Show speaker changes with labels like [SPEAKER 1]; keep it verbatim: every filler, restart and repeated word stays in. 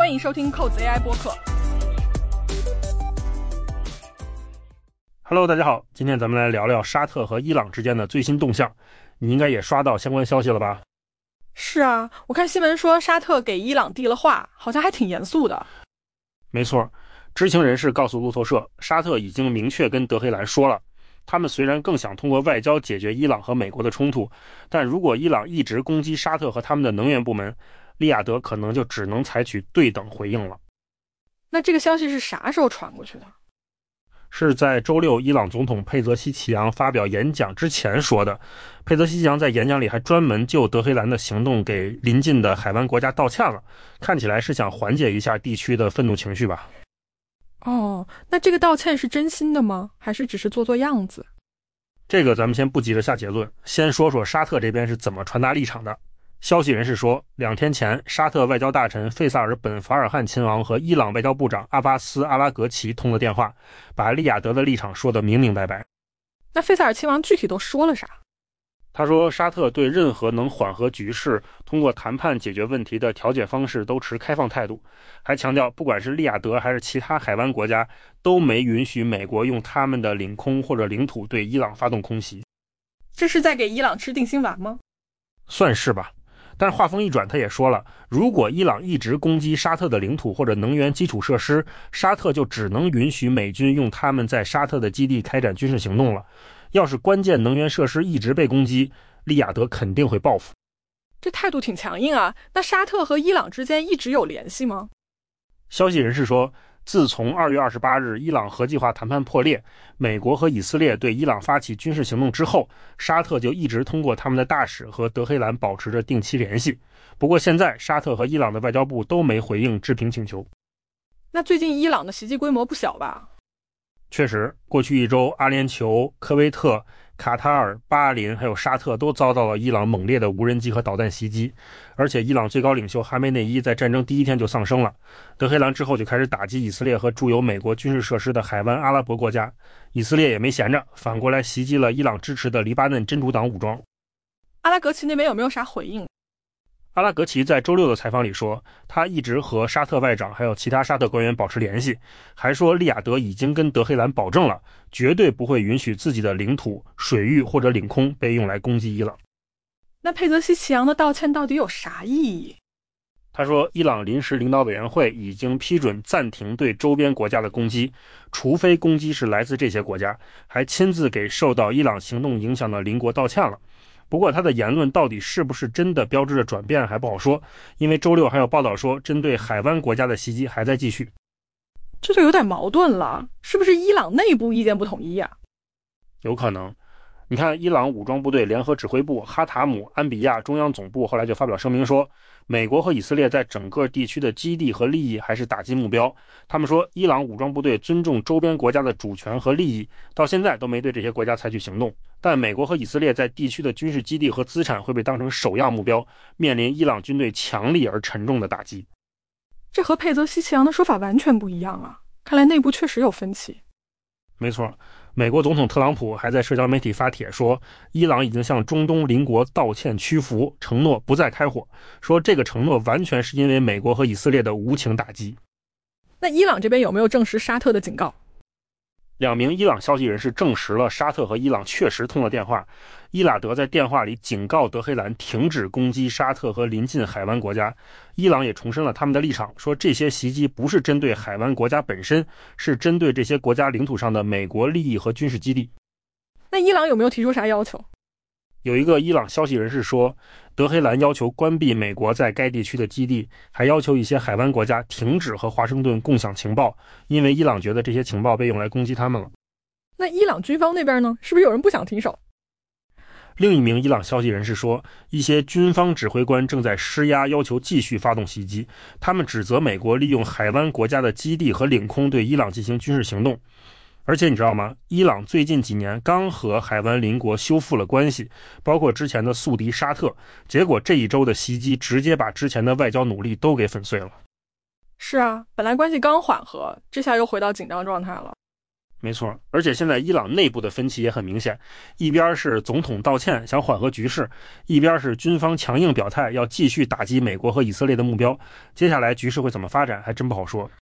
[SPEAKER 1] 欢迎收听扣子 A I 播客。
[SPEAKER 2] Hello， 大家好，今天咱们来聊聊沙特和伊朗之间的最新动向。你应该也刷到相关消息了吧？
[SPEAKER 1] 是啊，我看新闻说沙特给伊朗递了话，好像还挺严肃的。
[SPEAKER 2] 没错，知情人士告诉路透社，沙特已经明确跟德黑兰说了，他们虽然更想通过外交解决伊朗和美国的冲突，但如果伊朗一直攻击沙特和他们的能源部门，利雅得可能就只能采取对等回应了。
[SPEAKER 1] 那这个消息是啥时候传过去的？
[SPEAKER 2] 是在周六伊朗总统佩泽西奇扬发表演讲之前说的。佩泽西奇扬在演讲里还专门就德黑兰的行动给邻近的海湾国家道歉了，看起来是想缓解一下地区的愤怒情绪吧。
[SPEAKER 1] 哦，那这个道歉是真心的吗？还是只是做做样子？
[SPEAKER 2] 这个咱们先不急着下结论，先说说沙特这边是怎么传达立场的。消息人士说，两天前沙特外交大臣费萨尔本法尔汗亲王和伊朗外交部长阿巴斯阿拉格齐通了电话，把利雅得的立场说得明明白白。
[SPEAKER 1] 那费萨尔亲王具体都说了啥？
[SPEAKER 2] 他说，沙特对任何能缓和局势、通过谈判解决问题的调解方式都持开放态度，还强调不管是利雅得还是其他海湾国家都没允许美国用他们的领空或者领土对伊朗发动空袭。
[SPEAKER 1] 这是在给伊朗吃定心丸吗？
[SPEAKER 2] 算是吧。但话锋一转，他也说了，如果伊朗一直攻击沙特的领土或者能源基础设施，沙特就只能允许美军用他们在沙特的基地开展军事行动了。要是关键能源设施一直被攻击，利雅得肯定会报复。
[SPEAKER 1] 这态度挺强硬啊。那沙特和伊朗之间一直有联系吗？
[SPEAKER 2] 消息人士说，自从二月二十八日伊朗核计划谈判破裂，美国和以色列对伊朗发起军事行动之后，沙特就一直通过他们的大使和德黑兰保持着定期联系。不过现在沙特和伊朗的外交部都没回应置评请求。
[SPEAKER 1] 那最近伊朗的袭击规模不小吧？
[SPEAKER 2] 确实，过去一周阿联酋、科威特、卡塔尔、巴林还有沙特都遭到了伊朗猛烈的无人机和导弹袭击，而且伊朗最高领袖哈梅内伊在战争第一天就丧生了。德黑兰之后就开始打击以色列和驻有美国军事设施的海湾阿拉伯国家，以色列也没闲着，反过来袭击了伊朗支持的黎巴嫩真主党武装。
[SPEAKER 1] 阿拉格齐那边有没有啥回应？
[SPEAKER 2] 阿拉格齐在周六的采访里说，他一直和沙特外长还有其他沙特官员保持联系，还说利雅得已经跟德黑兰保证了，绝对不会允许自己的领土、水域或者领空被用来攻击伊朗。
[SPEAKER 1] 那佩泽西奇扬的道歉到底有啥意义？
[SPEAKER 2] 他说，伊朗临时领导委员会已经批准暂停对周边国家的攻击，除非攻击是来自这些国家，还亲自给受到伊朗行动影响的邻国道歉了。不过他的言论到底是不是真的标志着转变还不好说，因为周六还有报道说针对海湾国家的袭击还在继续。
[SPEAKER 1] 这就有点矛盾了，是不是伊朗内部意见不统一啊？
[SPEAKER 2] 有可能。你看，伊朗武装部队联合指挥部哈塔姆安比亚中央总部后来就发表声明说，美国和以色列在整个地区的基地和利益还是打击目标。他们说，伊朗武装部队尊重周边国家的主权和利益，到现在都没对这些国家采取行动。但美国和以色列在地区的军事基地和资产会被当成首要目标，面临伊朗军队强力而沉重的打击。
[SPEAKER 1] 这和佩泽西奇扬的说法完全不一样啊！看来内部确实有分歧。
[SPEAKER 2] 没错，美国总统特朗普还在社交媒体发帖说，伊朗已经向中东邻国道歉屈服，承诺不再开火，说这个承诺完全是因为美国和以色列的无情打击。
[SPEAKER 1] 那伊朗这边有没有证实沙特的警告？
[SPEAKER 2] 两名伊朗消息人士证实了沙特和伊朗确实通了电话，伊拉德在电话里警告德黑兰停止攻击沙特和邻近海湾国家。伊朗也重申了他们的立场，说这些袭击不是针对海湾国家本身，是针对这些国家领土上的美国利益和军事基地。
[SPEAKER 1] 那伊朗有没有提出啥要求？
[SPEAKER 2] 有一个伊朗消息人士说，德黑兰要求关闭美国在该地区的基地，还要求一些海湾国家停止和华盛顿共享情报，因为伊朗觉得这些情报被用来攻击他们了。
[SPEAKER 1] 那伊朗军方那边呢？是不是有人不想停手？
[SPEAKER 2] 另一名伊朗消息人士说，一些军方指挥官正在施压，要求继续发动袭击。他们指责美国利用海湾国家的基地和领空对伊朗进行军事行动。而且你知道吗？伊朗最近几年刚和海湾邻国修复了关系，包括之前的宿敌沙特，结果这一周的袭击直接把之前的外交努力都给粉碎了。
[SPEAKER 1] 是啊，本来关系刚缓和，这下又回到紧张状态了。
[SPEAKER 2] 没错，而且现在伊朗内部的分歧也很明显，一边是总统道歉想缓和局势，一边是军方强硬表态要继续打击美国和以色列的目标。接下来局势会怎么发展还真不好说。